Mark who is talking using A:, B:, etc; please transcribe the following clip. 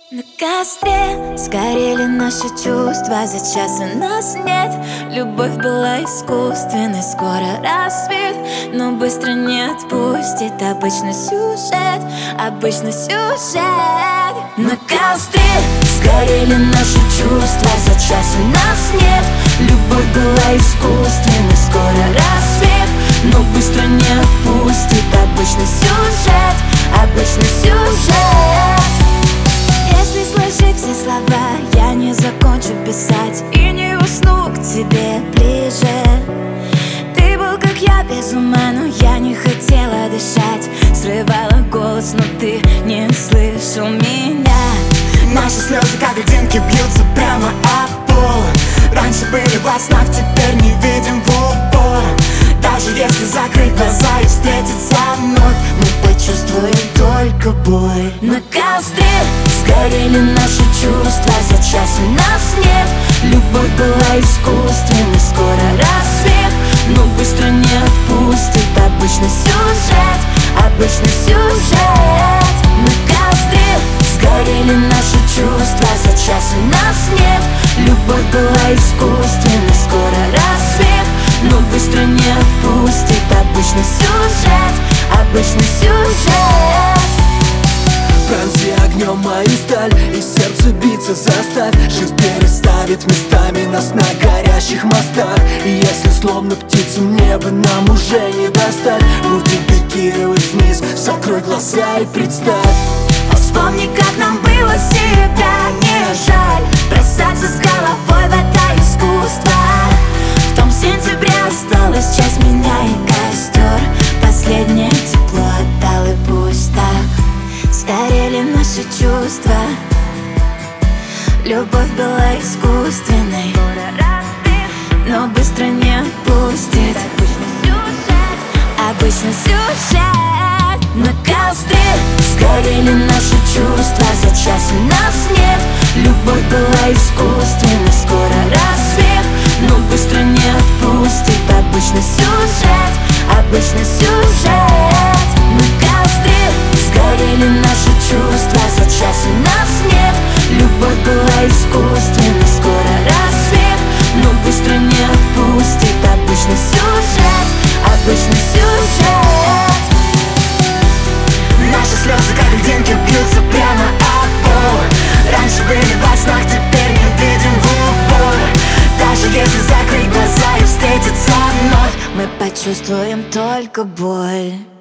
A: На костре сгорели наши чувства, за час у нас нет. Любовь была искусственной, скоро рассвет, но быстро не отпустит обычный сюжет, обычный сюжет. На костре сгорели наши чувства, за час у нас нет. Любовь была искусственной, скоро рассвет, но быстро не отпустит обычный сюжет, обычный сюжет. Если сложить все слова, я не закончу писать и не усну к тебе ближе. Ты был как я без ума, но я не хотела дышать. Срывала голос, но ты не слышал меня.
B: Наши слезы как льдинки бьются прямо об пол. Раньше были во снах, теперь не видим в упор. Даже если закрыть глаза и встретиться вновь, мы почувствуем только боль.
A: На костре сгорели наши чувства, за час у нас нет. Любовь была искусственной, скоро рассвет, но быстро не отпустит обычный сюжет, обычный сюжет. На костре сгорели наши чувства, за час у нас нет. Любовь была искусственной, скоро рассвет, но быстро не отпустит обычный сюжет, обычный сюжет.
C: Пронзи огнем мою сталь и сердце биться заставь. Жизнь переставит местами нас на горящих мостах. И если словно птицам небо нам уже не достать, будем пикировать вниз, закрой глаза и представь.
A: Вспомни, как нам было себя не жаль, бросаться с головой в это искусство. В том сентябре осталась часть меня и костер. Последнее тепло отдал, и пусть так сгорели наши чувства. Любовь была искусственной, но быстро не отпустит обычный сюжет. На костре сгорели наши чувства, за час у нас нет. Любовь была искусственной, скоро рассвет, но быстро не отпустит обычный сюжет, обычный сюжет. На костре сгорели наши чувства, за час у нас нет. Любовь была искусственной, скоро рассвет, но быстро не отпустит обычный сюжет, обычный сюжет.
B: Наши слезы как льдинки бьются прямо об пол. Раньше были во снах, теперь не видим в упор. Даже если закрыть глаза и встретиться вновь,
A: мы почувствуем только боль.